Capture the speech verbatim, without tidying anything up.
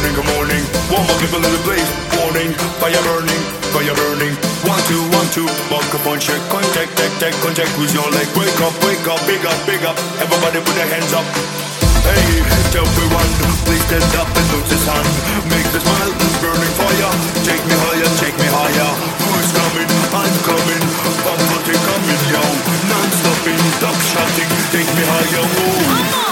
morning, good morning. Warm up people in the place. Warning, fire burning, fire burning. One, two, one, two. Walk up on check. Contact, check, check, contact with your leg. Wake up, wake up, big up, big up. Everybody put their hands up. Hey, everyone, please stand up and lose his hand. Make the smile, burning fire. Take me higher, take me higher. Who's coming? I'm coming. Bumble coming, yo. Non-stopping, stop shouting. Take me higher, whoa.